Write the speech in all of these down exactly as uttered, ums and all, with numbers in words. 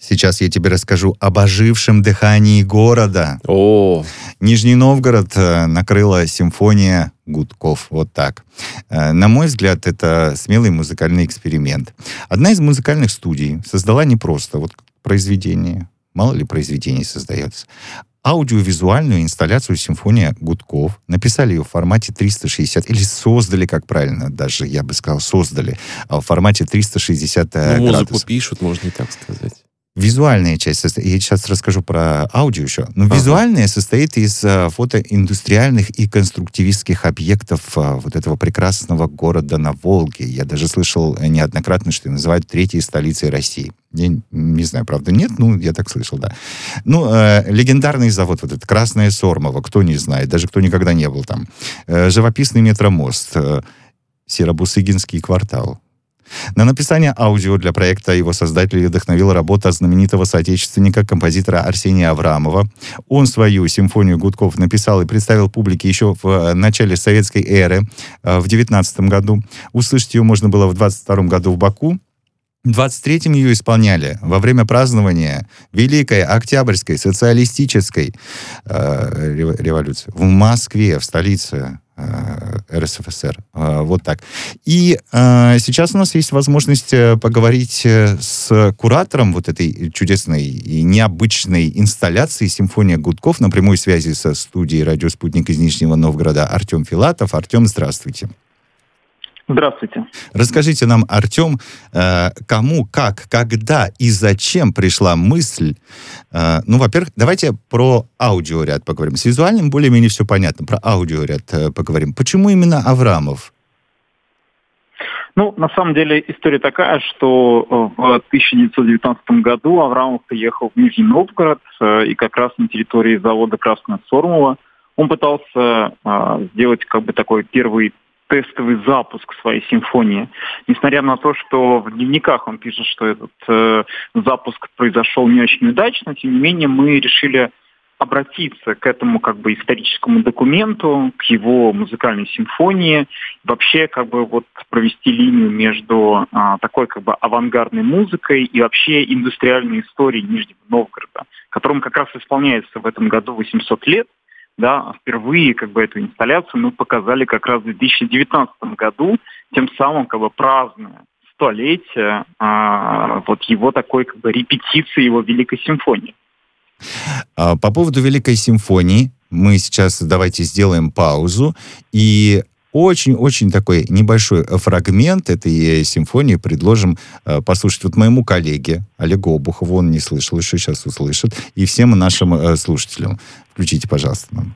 Сейчас я тебе расскажу об ожившем дыхании города. О, Нижний Новгород э, накрыла симфония гудков. Вот так. Э, На мой взгляд, это смелый музыкальный эксперимент. Одна из музыкальных студий создала не просто вот произведение, мало ли произведений создается, аудиовизуальную инсталляцию «Симфония гудков». Написали ее в формате триста шестьдесят, или создали, как правильно, даже я бы сказал, создали, а в формате триста шестьдесят э, ну, музыку градусов. пишут, можно и так сказать. Визуальная часть состоит, я сейчас расскажу про аудио еще, но Ага. визуальная состоит из а, фотоиндустриальных и конструктивистских объектов а, вот этого прекрасного города на Волге. Я даже слышал э, неоднократно, что ее называют третьей столицей России. Я не знаю, правда, нет, ну, я так слышал, да. Ну, э, легендарный завод, вот этот Красное Сормово, кто не знает, даже кто никогда не был там. Э, живописный метромост, э, Серобусыгинский квартал. На написание аудио для проекта его создателей вдохновила работа знаменитого соотечественника, композитора Арсения Аврамова. Он свою симфонию гудков написал и представил публике еще в э, начале советской эры, э, в девятнадцатом году. Услышать ее можно было в двадцать втором году в Баку. В двадцать третьем ее исполняли во время празднования Великой Октябрьской социалистической э, рев- революции в Москве, в столице э, эр эс эф эс эр. Э, вот так. И э, сейчас у нас есть возможность э, поговорить э, с куратором вот этой чудесной и необычной инсталляции «Симфония гудков» на прямой связи со студией «Радио Спутник» из Нижнего Новгорода Артем Филатов. Артем, здравствуйте. Здравствуйте. Расскажите нам, Артем, э, кому, как, когда и зачем пришла мысль. Э, ну, во-первых, давайте про аудиоряд поговорим. С визуальным более-менее все понятно. Про аудиоряд э, поговорим. Почему именно Аврамов? Ну, на самом деле история такая, что в тысяча девятьсот девятнадцатом году Аврамов приехал в Нижний Новгород, э, и как раз на территории завода «Красное Сормово» он пытался э, сделать как бы такой первый тестовый запуск своей симфонии. Несмотря на то, что в дневниках он пишет, что этот э, запуск произошел не очень удачно, тем не менее мы решили обратиться к этому как бы историческому документу, к его музыкальной симфонии, вообще как бы вот провести линию между а, такой как бы авангардной музыкой и вообще индустриальной историей Нижнего Новгорода, которому как раз исполняется в этом году восемьсот лет. Да, впервые как бы эту инсталляцию мы показали как раз в две тысячи девятнадцатом году, тем самым как бы празднуя столетие а, вот его такой как бы репетиции его Великой симфонии. А, по поводу Великой симфонии мы сейчас давайте сделаем паузу и очень-очень такой небольшой фрагмент этой симфонии предложим э, послушать вот моему коллеге Олегу Обухову, он не слышал еще, сейчас услышит, и всем нашим э, слушателям. Включите, пожалуйста, нам.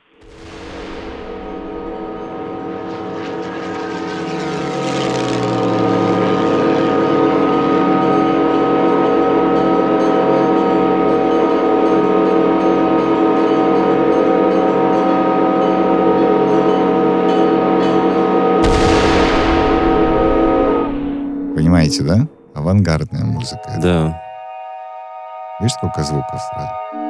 Понимаете, да? Авангардная музыка. Да. Видишь, сколько звуков сразу?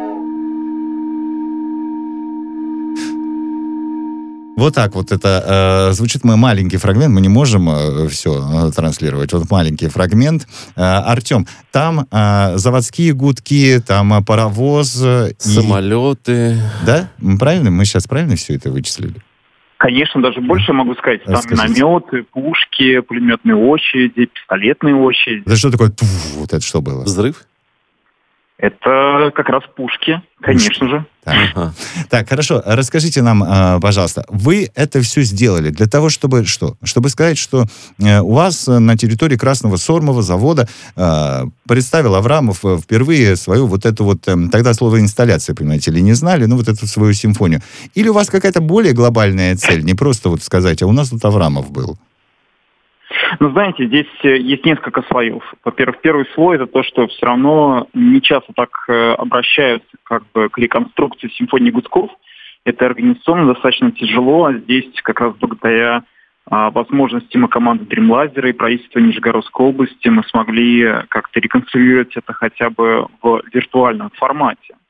Вот так вот это э, звучит мой маленький фрагмент. Мы не можем э, все э, транслировать. Вот маленький фрагмент. Э, Артем, там э, заводские гудки, там э, паровоз. Э, и... Самолеты. Да? Мы правильно? Мы сейчас правильно все это вычислили? Конечно, даже больше могу сказать. Там Расскажите. минометы, пушки, пулеметные очереди, пистолетные очереди. Это что такое? Туф, вот это что было? Взрыв? Это как раз пушки, конечно же. Так. Ага. Так, хорошо. Расскажите нам, э, пожалуйста, вы это все сделали для того, чтобы что? Чтобы сказать, что э, у вас на территории Красного Сормова завода э, представил Аврамов э, впервые свою вот эту вот, э, тогда слово инсталляция, понимаете, или не знали, ну вот эту свою симфонию. Или у вас какая-то более глобальная цель, не просто вот сказать, а у нас тут Аврамов был? Ну, знаете, здесь э, есть несколько слоев. Во-первых, первый слой — это то, что все равно не часто так э, обращаются как бы к реконструкции симфонии гудков. Это организационно достаточно тяжело. Здесь как раз благодаря а, возможностям команды Dream Laser и правительства Нижегородской области мы смогли как-то реконструировать это хотя бы в виртуальном формате.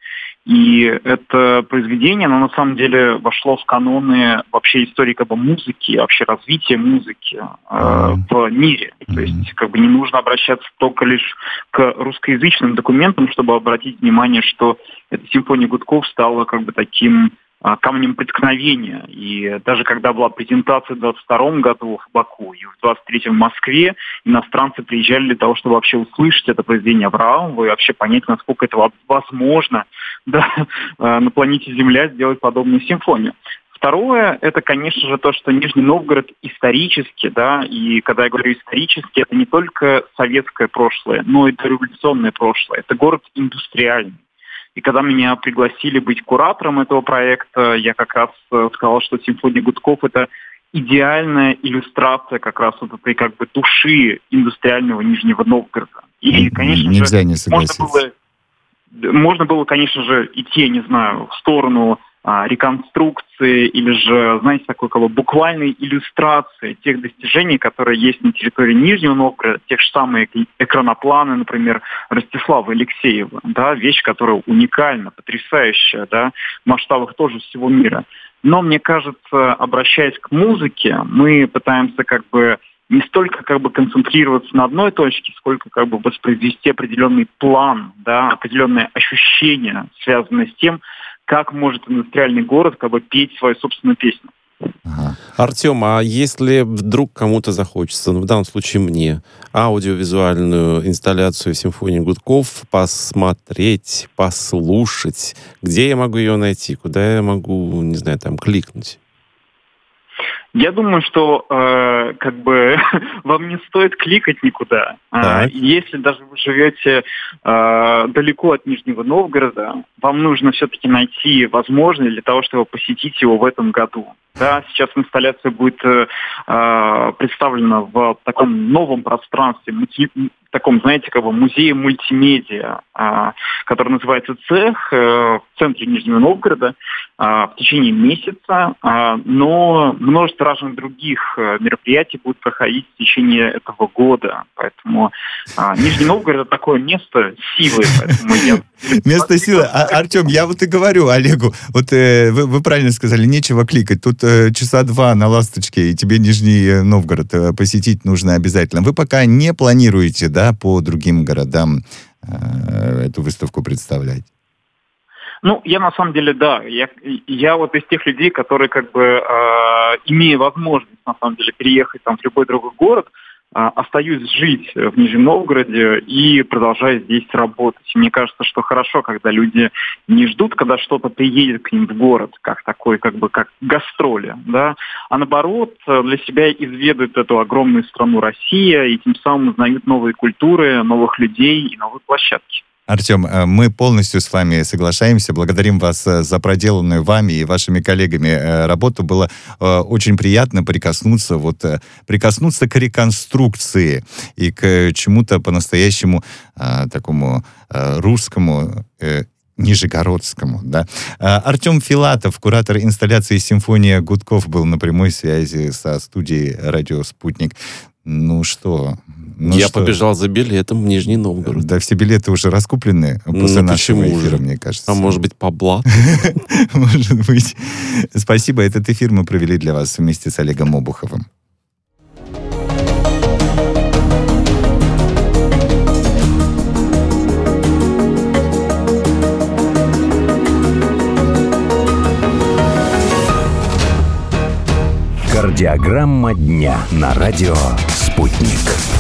И это произведение, оно на самом деле вошло в каноны вообще истории как бы музыки, вообще развития музыки э, в мире. То есть как бы не нужно обращаться только лишь к русскоязычным документам, чтобы обратить внимание, что эта симфония гудков стала как бы таким камнем преткновения. И даже когда была презентация в двадцать втором году в Баку и в двадцать третьем в Москве, иностранцы приезжали для того, чтобы вообще услышать это произведение Авраамова и вообще понять, насколько это возможно, да, на планете Земля сделать подобную симфонию. Второе, это, конечно же, то, что Нижний Новгород исторически, да, и когда я говорю исторически, это не только советское прошлое, но и дореволюционное прошлое. Это город индустриальный. И когда меня пригласили быть куратором этого проекта, я как раз сказал, что симфония гудков – это идеальная иллюстрация как раз вот этой как бы души индустриального Нижнего Новгорода. И, конечно Нельзя же, не согласиться. Можно было, можно было, конечно же, идти, я не знаю, в сторону а, реконструкции или же, знаете, такой как бы буквальной иллюстрации тех достижений, которые есть на территории Нижнего Новгорода, тех же самые экранопланы, например, Ростислава Алексеева, да, вещь, которая уникальна, потрясающая, да, в масштабах тоже всего мира. Но, мне кажется, обращаясь к музыке, мы пытаемся как бы не столько как бы концентрироваться на одной точке, сколько как бы воспроизвести определенный план, да, определенное ощущение, связанное с тем, как может индустриальный город как бы петь свою собственную песню. Ага. Артем, а если вдруг кому-то захочется, ну, в данном случае мне, аудиовизуальную инсталляцию симфонии гудков посмотреть, послушать, где я могу ее найти, куда я могу, не знаю, там, кликнуть? Я думаю, что э, как бы вам не стоит кликать никуда. Так. Если даже вы живете э, далеко от Нижнего Новгорода, вам нужно все-таки найти возможность для того, чтобы посетить его в этом году. Да, сейчас инсталляция будет э, представлена в таком новом пространстве, мульти, таком, знаете, как бы музее мультимедиа, э, который называется «Цех», э, в центре Нижнего Новгорода, э, в течение месяца, э, но множество разных других э, мероприятий будут проходить в течение этого года. Поэтому э, Нижний Новгород – это такое место силы. Я... Место силы. А, Артем, я вот и говорю Олегу, вот э, вы, вы правильно сказали, нечего кликать. Тут э, часа два на «Ласточке», и тебе Нижний Новгород э, посетить нужно обязательно. Вы пока не планируете, да, по другим городам э, эту выставку представлять? Ну, я на самом деле, да, я, я вот из тех людей, которые как бы, э, имея возможность, на самом деле, переехать там в любой другой город, э, остаюсь жить в Нижнем Новгороде и продолжаю здесь работать. И мне кажется, что хорошо, когда люди не ждут, когда что-то приедет к ним в город, как такой, как бы, как гастроли, да, а наоборот, для себя изведают эту огромную страну Россия и тем самым узнают новые культуры, новых людей и новые площадки. Артем, мы полностью с вами соглашаемся. Благодарим вас за проделанную вами и вашими коллегами работу. Было очень приятно прикоснуться, вот, прикоснуться к реконструкции и к чему-то по-настоящему такому русскому, нижегородскому, да. Артем Филатов, куратор инсталляции «Симфония гудков», был на прямой связи со студией «Радио Спутник». Ну что... Ну Я что? побежал за билетом в Нижний Новгород. Да, все билеты уже раскуплены после ну, нашего эфира, уже? мне кажется. А может быть, по блату? Может быть. Спасибо. Этот эфир мы провели для вас вместе с Олегом Обуховым. Кардиограмма дня на радио «Спутник».